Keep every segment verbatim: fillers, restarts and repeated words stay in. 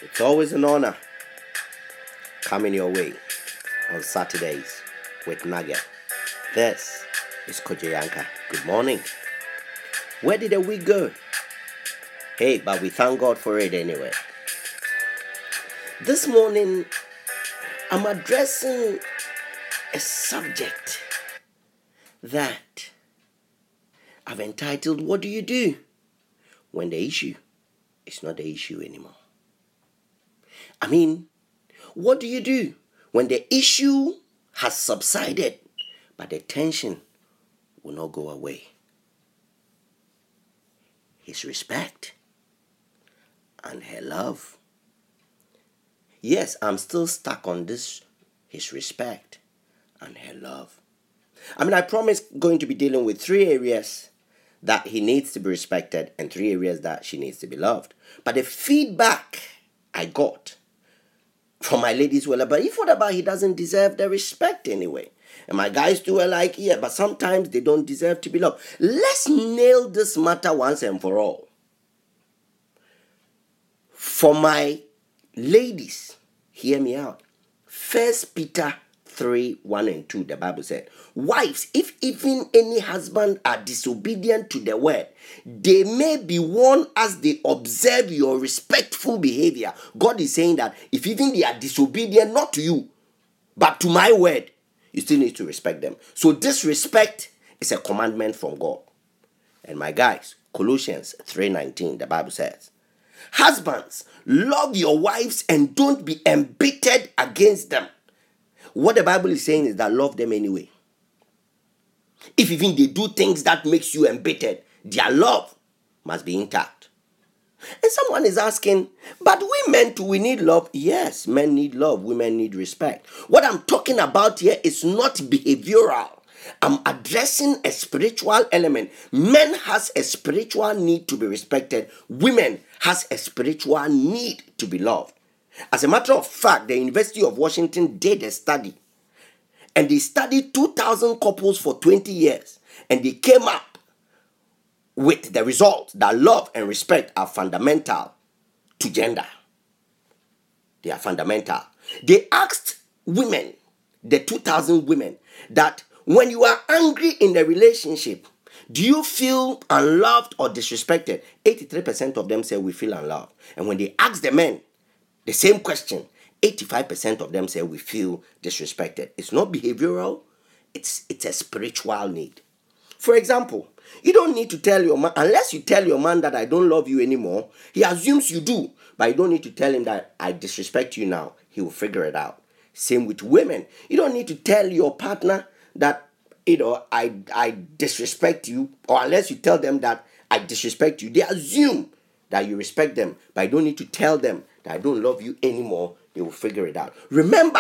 It's always an honor coming your way on Saturdays with Nugget. This is Kojayanka. Good morning. Where did the week go? Hey, but we thank God for it anyway. This morning, I'm addressing a subject that I've entitled, What Do You Do When the Issue is Not the Issue Anymore? I mean, what do you do when the issue has subsided, but the tension will not go away? His respect and her love. Yes, I'm still stuck on this, his respect and her love. I mean, I promise going to be dealing with three areas that he needs to be respected and three areas that she needs to be loved. But the feedback I got from my ladies were like, but if what about he doesn't deserve the respect anyway? And my guys too were like, yeah, but sometimes they don't deserve to be loved. Let's nail this matter once and for all. For my ladies, hear me out. First Peter three, one and two, the Bible said, wives, if even any husband are disobedient to the word, they may be warned as they observe your respectful behavior. God is saying that if even they are disobedient, not to you, but to my word, you still need to respect them. So this respect is a commandment from God. And my guys, Colossians three nineteen, the Bible says, husbands, love your wives and don't be embittered against them. What the Bible is saying is that love them anyway. If even they do things that makes you embittered, their love must be intact. And someone is asking, but women too, we need love. Yes, men need love. Women need respect. What I'm talking about here is not behavioral. I'm addressing a spiritual element. Men has a spiritual need to be respected. Women has a spiritual need to be loved. As a matter of fact, the University of Washington did a study. And they studied two thousand couples for twenty years. And they came up with the result that love and respect are fundamental to gender. They are fundamental. They asked women, the two thousand women, that when you are angry in a relationship, do you feel unloved or disrespected? eighty-three percent of them say we feel unloved. And when they asked the men the same question, eighty-five percent of them say we feel disrespected. It's not behavioral, it's, it's a spiritual need. For example, you don't need to tell your man, unless you tell your man that I don't love you anymore, he assumes you do, but you don't need to tell him that I disrespect you now. He will figure it out. Same with women. You don't need to tell your partner that, you know, I, I disrespect you, or unless you tell them that I disrespect you, they assume that you respect them, but I don't need to tell them that I don't love you anymore. They will figure it out. Remember,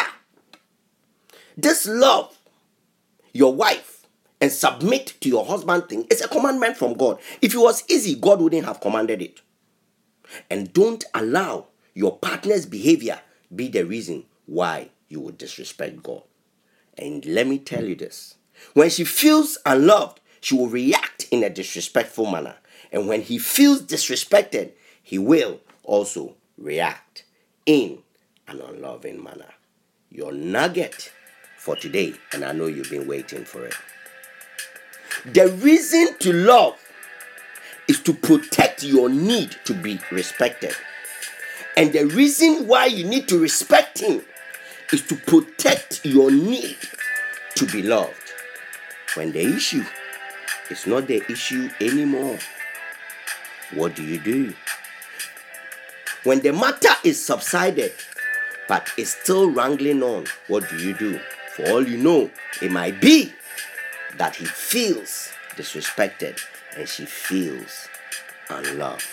this love your wife and submit to your husband thing is a commandment from God. If it was easy, God wouldn't have commanded it. And don't allow your partner's behavior be the reason why you would disrespect God. And let me tell you this. When she feels unloved, she will react in a disrespectful manner. And when he feels disrespected, he will also react in an unloving manner. Your nugget for today, and I know you've been waiting for it. The reason to love is to protect your need to be respected. And the reason why you need to respect him is to protect your need to be loved. When the issue is not the issue anymore, what do you do? When the matter is subsided, but is still wrangling on, what do you do? For all you know, it might be that he feels disrespected and she feels unloved.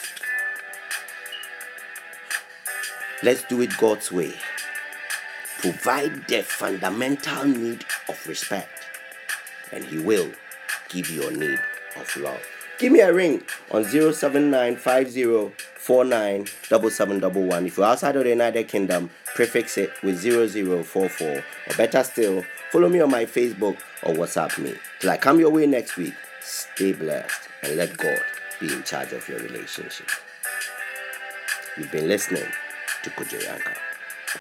Let's do it God's way. Provide the fundamental need of respect, and he will give you a need of love. Give me a ring on zero seven nine five zero four nine seven seven one one. If you're outside of the United Kingdom, prefix it with zero zero four four. Or better still, follow me on my Facebook or WhatsApp me. Till I come your way next week, stay blessed and let God be in charge of your relationship. You've been listening to Kojo Yanka.